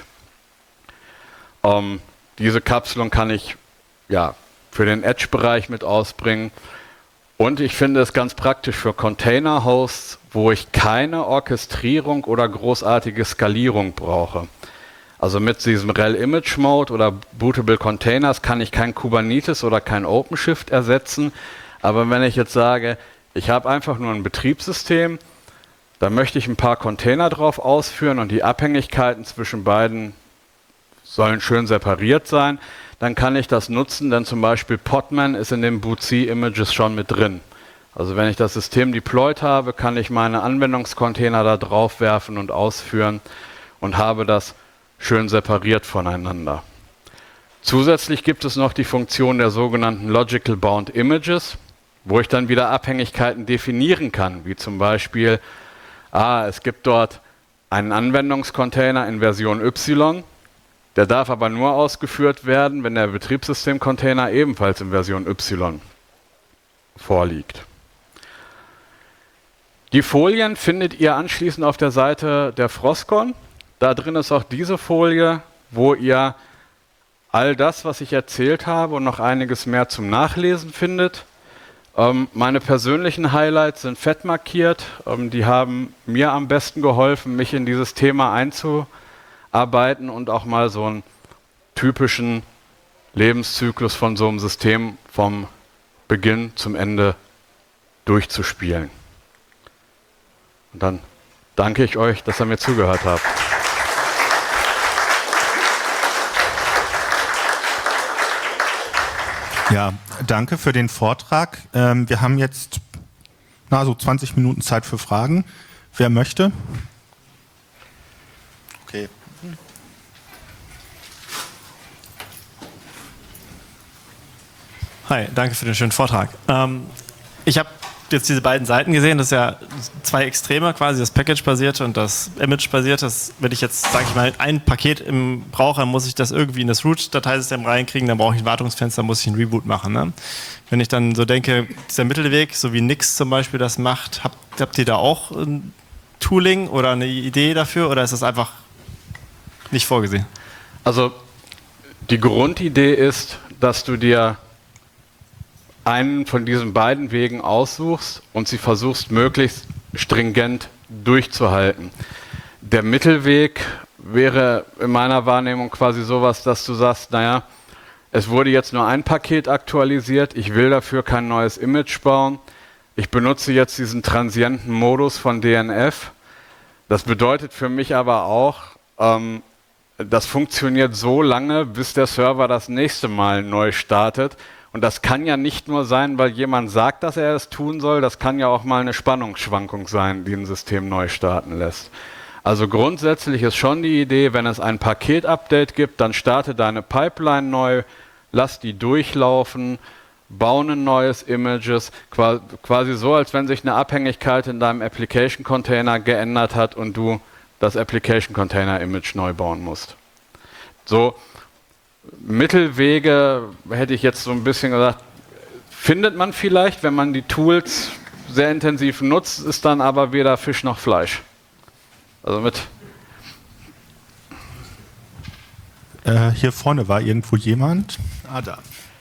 Diese Kapselung kann ich ja für den Edge-Bereich mit ausbringen. Und ich finde es ganz praktisch für Container-Hosts, wo ich keine Orchestrierung oder großartige Skalierung brauche. Also mit diesem RHEL Image Mode oder Bootable Containers kann ich kein Kubernetes oder kein OpenShift ersetzen. Aber wenn ich jetzt sage, ich habe einfach nur ein Betriebssystem, da möchte ich ein paar Container drauf ausführen und die Abhängigkeiten zwischen beiden sollen schön separiert sein, dann kann ich das nutzen, denn zum Beispiel Podman ist in den bootc Images schon mit drin. Also wenn ich das System deployed habe, kann ich meine Anwendungscontainer da drauf werfen und ausführen und habe das schön separiert voneinander. Zusätzlich gibt es noch die Funktion der sogenannten Logical Bound Images, wo ich dann wieder Abhängigkeiten definieren kann, wie zum Beispiel, es gibt dort einen Anwendungscontainer in Version Y, der darf aber nur ausgeführt werden, wenn der Betriebssystemcontainer ebenfalls in Version Y vorliegt. Die Folien findet ihr anschließend auf der Seite der Frostcon. Da drin ist auch diese Folie, wo ihr all das, was ich erzählt habe und noch einiges mehr zum Nachlesen findet. Meine persönlichen Highlights sind fett markiert. Die haben mir am besten geholfen, mich in dieses Thema einzuarbeiten und auch mal so einen typischen Lebenszyklus von so einem System vom Beginn zum Ende durchzuspielen. Und dann danke ich euch, dass ihr mir zugehört habt. Ja, danke für den Vortrag. Wir haben jetzt so 20 Minuten Zeit für Fragen. Wer möchte? Okay. Hi, danke für den schönen Vortrag. Ich habe jetzt diese beiden Seiten gesehen, das ist ja 2 Extreme quasi, das Package-basierte und das Image-basierte. Wenn ich jetzt, sage ich mal, ein Paket brauche, dann muss ich das irgendwie in das Root-Dateisystem reinkriegen, dann brauche ich ein Wartungsfenster, muss ich einen Reboot machen. Ne? Wenn ich dann so denke, dieser Mittelweg, so wie Nix zum Beispiel das macht, habt ihr da auch Tooling oder eine Idee dafür oder ist das einfach nicht vorgesehen? Also die Grundidee ist, dass du dir einen von diesen beiden Wegen aussuchst und sie versuchst möglichst stringent durchzuhalten. Der Mittelweg wäre in meiner Wahrnehmung quasi sowas, dass du sagst, naja, es wurde jetzt nur ein Paket aktualisiert, ich will dafür kein neues Image bauen, ich benutze jetzt diesen transienten Modus von DNF. Das bedeutet für mich aber auch, das funktioniert so lange, bis der Server das nächste Mal neu startet. Und das kann ja nicht nur sein, weil jemand sagt, dass er es tun soll, das kann ja auch mal eine Spannungsschwankung sein, die ein System neu starten lässt. Also grundsätzlich ist schon die Idee, wenn es ein Paket-Update gibt, dann starte deine Pipeline neu, lass die durchlaufen, baue ein neues Images, quasi so, als wenn sich eine Abhängigkeit in deinem Application-Container geändert hat und du das Application-Container-Image neu bauen musst. So Mittelwege, hätte ich jetzt so ein bisschen gesagt, findet man vielleicht, wenn man die Tools sehr intensiv nutzt, ist dann aber weder Fisch noch Fleisch. Also mit. Hier vorne war irgendwo jemand. Da.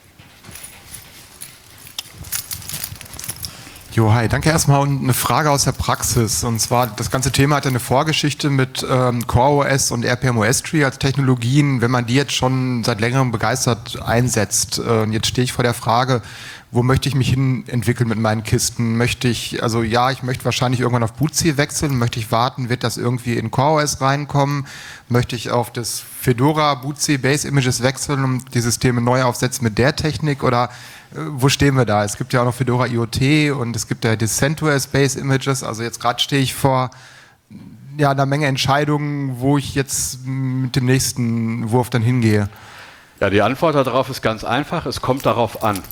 Jo, hi, danke erstmal und eine Frage aus der Praxis. Und zwar, das ganze Thema hat eine Vorgeschichte mit CoreOS und RPM-OS-Tree als Technologien, wenn man die jetzt schon seit längerem begeistert einsetzt. Jetzt stehe ich vor der Frage, wo möchte ich mich hin entwickeln mit meinen Kisten? ich möchte wahrscheinlich irgendwann auf bootc wechseln, möchte ich warten, wird das irgendwie in CoreOS reinkommen? Möchte ich auf das Fedora bootc Base Images wechseln und die Systeme neu aufsetzen mit der Technik oder wo stehen wir da? Es gibt ja auch noch Fedora IoT und es gibt ja die CentOS Base Images. Also jetzt gerade stehe ich vor einer Menge Entscheidungen, wo ich jetzt mit dem nächsten Wurf dann hingehe. Ja, die Antwort darauf ist ganz einfach, es kommt darauf an.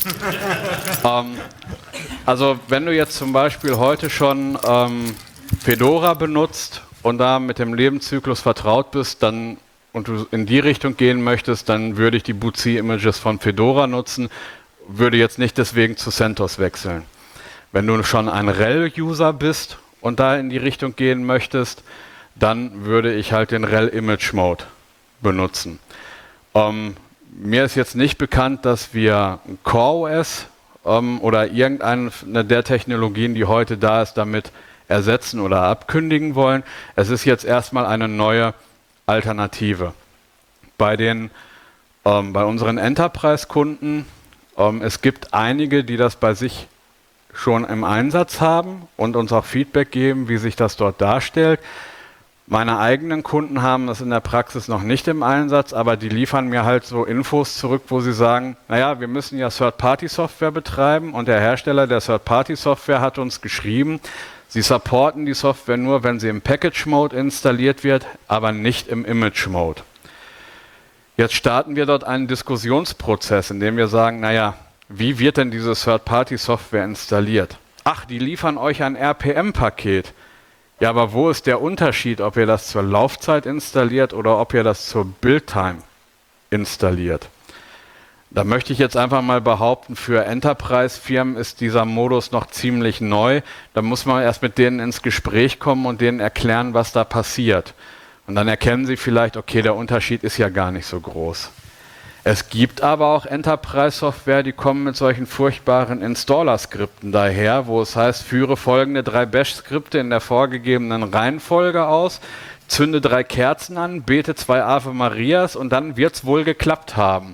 Also wenn du jetzt zum Beispiel heute schon Fedora benutzt und da mit dem Lebenszyklus vertraut bist, dann und du in die Richtung gehen möchtest, dann würde ich die bootc-Images von Fedora nutzen, würde jetzt nicht deswegen zu CentOS wechseln. Wenn du schon ein RHEL-User bist und da in die Richtung gehen möchtest, dann würde ich halt den RHEL Image Mode benutzen. Mir ist jetzt nicht bekannt, dass wir CoreOS oder irgendeine der Technologien, die heute da ist, damit ersetzen oder abkündigen wollen. Es ist jetzt erstmal eine neue Alternative. Bei unseren Enterprise-Kunden, es gibt einige, die das bei sich schon im Einsatz haben und uns auch Feedback geben, wie sich das dort darstellt. Meine eigenen Kunden haben das in der Praxis noch nicht im Einsatz, aber die liefern mir halt so Infos zurück, wo sie sagen, naja, wir müssen ja Third-Party-Software betreiben und der Hersteller der Third-Party-Software hat uns geschrieben, sie supporten die Software nur, wenn sie im Package-Mode installiert wird, aber nicht im Image-Mode. Jetzt starten wir dort einen Diskussionsprozess, in dem wir sagen, naja, wie wird denn diese Third-Party-Software installiert? Ach, die liefern euch ein RPM-Paket. Ja, aber wo ist der Unterschied, ob ihr das zur Laufzeit installiert oder ob ihr das zur Build-Time installiert? Da möchte ich jetzt einfach mal behaupten, für Enterprise-Firmen ist dieser Modus noch ziemlich neu. Da muss man erst mit denen ins Gespräch kommen und denen erklären, was da passiert. Und dann erkennen sie vielleicht, okay, der Unterschied ist ja gar nicht so groß. Es gibt aber auch Enterprise-Software, die kommen mit solchen furchtbaren Installer-Skripten daher, wo es heißt, führe folgende 3 Bash-Skripte in der vorgegebenen Reihenfolge aus, zünde 3 Kerzen an, bete 2 Ave Marias und dann wird es wohl geklappt haben.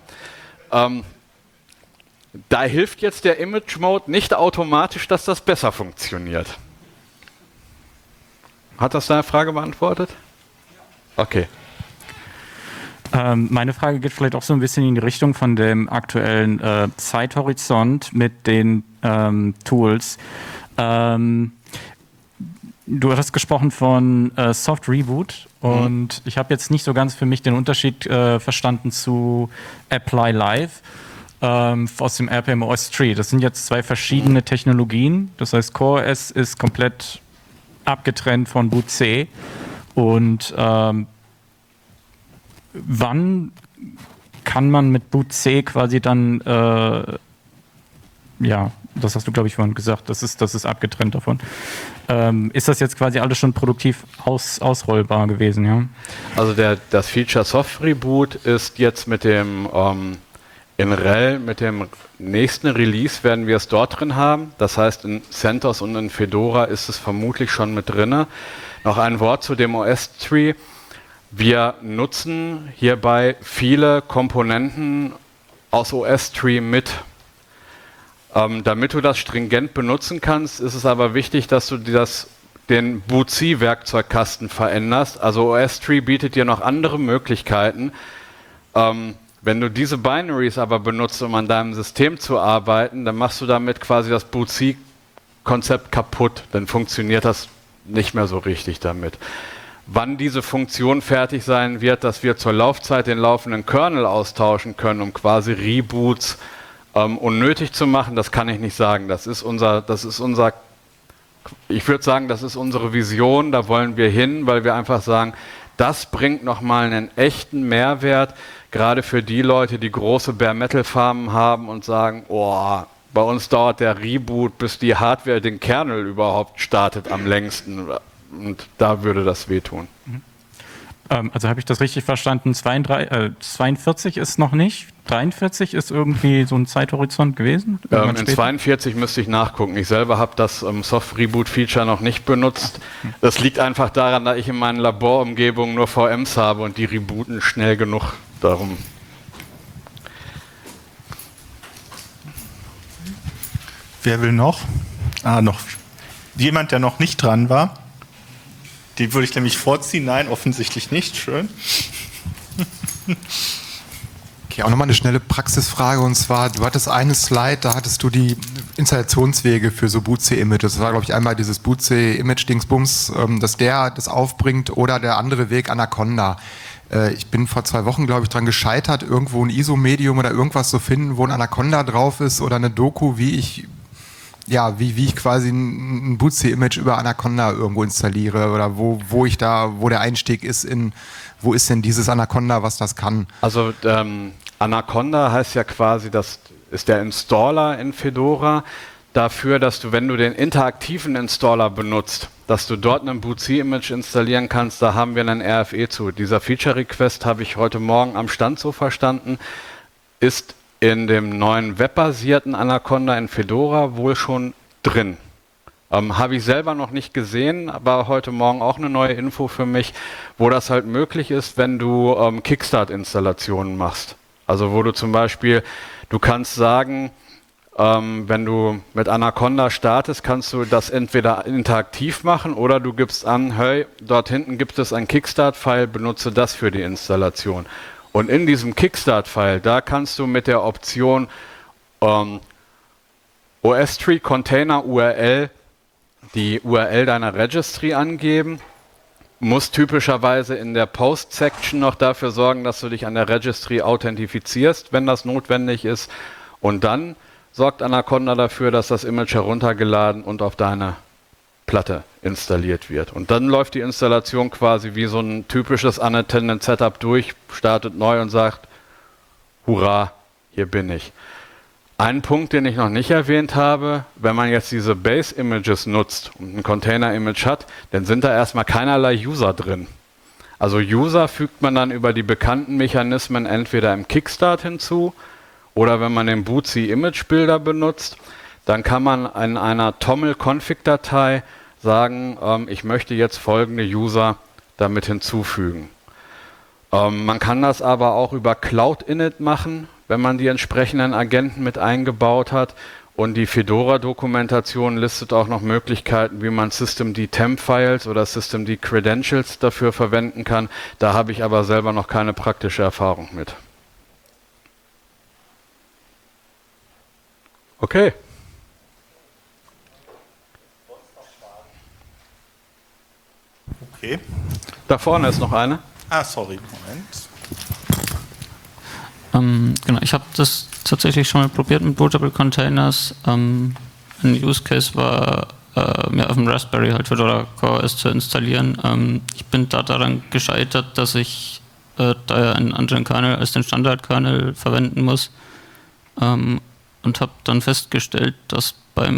Da hilft jetzt der Image-Mode nicht automatisch, dass das besser funktioniert. Hat das deine Frage beantwortet? Okay. Meine Frage geht vielleicht auch so ein bisschen in die Richtung von dem aktuellen Zeithorizont mit den Tools. Du hast gesprochen von Soft Reboot und ich habe jetzt nicht so ganz für mich den Unterschied verstanden zu Apply Live aus dem RPM-OS Tree. Das sind jetzt 2 verschiedene Technologien. Das heißt, CoreOS ist komplett abgetrennt von bootc und wann kann man mit bootc quasi dann ja, das hast du, glaube ich, vorhin gesagt, das ist abgetrennt davon. Ist das jetzt quasi alles schon produktiv ausrollbar gewesen, ja? Also das Feature Soft Reboot ist jetzt mit dem in RHEL, mit dem nächsten Release werden wir es dort drin haben. Das heißt, in CentOS und in Fedora ist es vermutlich schon mit drin. Noch ein Wort zu dem OS-Tree. Wir nutzen hierbei viele Komponenten aus OS-Tree mit. Damit du das stringent benutzen kannst, ist es aber wichtig, dass du den bootc-Werkzeugkasten veränderst. Also OS-Tree bietet dir noch andere Möglichkeiten. Wenn du diese Binaries aber benutzt, um an deinem System zu arbeiten, dann machst du damit quasi das bootc-Konzept kaputt. Dann funktioniert das nicht mehr so richtig damit. Wann diese Funktion fertig sein wird, dass wir zur Laufzeit den laufenden Kernel austauschen können, um quasi Reboots unnötig zu machen, das kann ich nicht sagen. Ich würde sagen, das ist unsere Vision, da wollen wir hin, weil wir einfach sagen, das bringt nochmal einen echten Mehrwert, gerade für die Leute, die große Bare-Metal-Farmen haben und sagen, oh, bei uns dauert der Reboot, bis die Hardware den Kernel überhaupt startet, am längsten. Und da würde das wehtun. Also habe ich das richtig verstanden? 42 ist noch nicht, 43 ist irgendwie so ein Zeithorizont gewesen? In 42 müsste ich nachgucken. Ich selber habe das Soft-Reboot-Feature noch nicht benutzt. Das liegt einfach daran, dass ich in meinen Laborumgebungen nur VMs habe und die rebooten schnell genug darum. Wer will noch? Noch jemand, der noch nicht dran war. Den würde ich nämlich vorziehen. Nein, offensichtlich nicht. Schön. Okay, auch nochmal eine schnelle Praxisfrage. Und zwar, du hattest eine Slide, da hattest du die Installationswege für so bootc-Images. Das war, glaube ich, einmal dieses bootc-Image-Dingsbums, dass der das aufbringt oder der andere Weg Anaconda. Ich bin vor 2 Wochen, glaube ich, dran gescheitert, irgendwo ein ISO-Medium oder irgendwas zu finden, wo ein Anaconda drauf ist oder eine Doku, wie ich quasi ein bootc-Image über Anaconda irgendwo installiere oder wo der Einstieg ist wo ist denn dieses Anaconda, was das kann? Also Anaconda heißt ja quasi, das ist der Installer in Fedora dafür, dass du, wenn du den interaktiven Installer benutzt, dass du dort ein bootc-Image installieren kannst, da haben wir einen RFE zu. Dieser Feature-Request habe ich heute Morgen am Stand so verstanden, ist in dem neuen webbasierten Anaconda in Fedora wohl schon drin. Habe ich selber noch nicht gesehen, aber heute Morgen auch eine neue Info für mich, wo das halt möglich ist, wenn du Kickstart-Installationen machst. Also wo du zum Beispiel, du kannst sagen, wenn du mit Anaconda startest, kannst du das entweder interaktiv machen oder du gibst an, hey, dort hinten gibt es ein Kickstart-File, benutze das für die Installation. Und in diesem Kickstart-File, da kannst du mit der Option OS-Tree Container URL die URL deiner Registry angeben, musst typischerweise in der Post-Section noch dafür sorgen, dass du dich an der Registry authentifizierst, wenn das notwendig ist. Und dann sorgt Anaconda dafür, dass das Image heruntergeladen und auf deine Platte installiert wird. Und dann läuft die Installation quasi wie so ein typisches Unattended Setup durch, startet neu und sagt, hurra, hier bin ich. Ein Punkt, den ich noch nicht erwähnt habe, wenn man jetzt diese Base-Images nutzt und ein Container-Image hat, dann sind da erstmal keinerlei User drin. Also User fügt man dann über die bekannten Mechanismen entweder im Kickstart hinzu oder wenn man den bootc-Image-Builder benutzt, dann kann man in einer Toml-Config-Datei sagen, ich möchte jetzt folgende User damit hinzufügen. Man kann das aber auch über Cloud-Init machen, wenn man die entsprechenden Agenten mit eingebaut hat. Und die Fedora-Dokumentation listet auch noch Möglichkeiten, wie man Systemd-Temp-Files oder Systemd-Credentials dafür verwenden kann. Da habe ich aber selber noch keine praktische Erfahrung mit. Okay. Okay. Da vorne ist noch eine. Sorry, Moment. Genau, ich habe das tatsächlich schon mal probiert mit Bootable Containers. Ein Use Case war, mir auf dem Raspberry halt Fedora CoreOS zu installieren. Ich bin da daran gescheitert, dass ich da einen anderen Kernel als den Standard-Kernel verwenden muss. Und und habe dann festgestellt, dass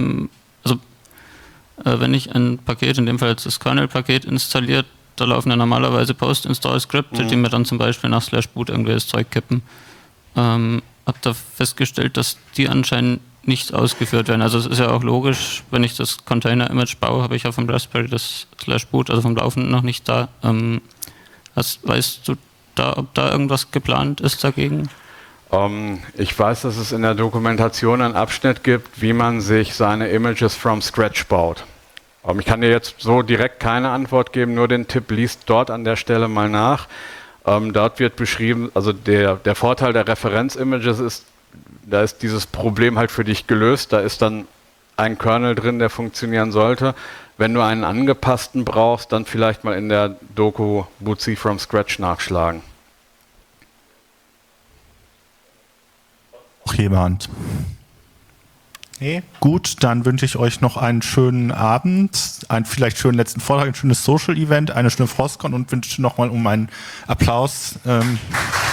wenn ich ein Paket, in dem Fall jetzt das Kernel-Paket installiert, da laufen ja normalerweise Post-Install-Skripte, die mir dann zum Beispiel nach /boot irgendwie das Zeug kippen. Habe da festgestellt, dass die anscheinend nicht ausgeführt werden. Also es ist ja auch logisch, wenn ich das Container-Image baue, habe ich ja vom Raspberry das /boot, also vom Laufenden noch nicht da. Weißt du da, ob da irgendwas geplant ist dagegen? Ich weiß, dass es in der Dokumentation einen Abschnitt gibt, wie man sich seine Images from scratch baut. Ich kann dir jetzt so direkt keine Antwort geben, nur den Tipp, liest dort an der Stelle mal nach. Dort wird beschrieben, also der Vorteil der Referenz-Images ist, da ist dieses Problem halt für dich gelöst, da ist dann ein Kernel drin, der funktionieren sollte. Wenn du einen angepassten brauchst, dann vielleicht mal in der Doku bootc from scratch nachschlagen. Noch jemand? Nee? Gut, dann wünsche ich euch noch einen schönen Abend, einen vielleicht schönen letzten Vortrag, ein schönes Social-Event, eine schöne Frostcon und wünsche nochmal um einen Applaus.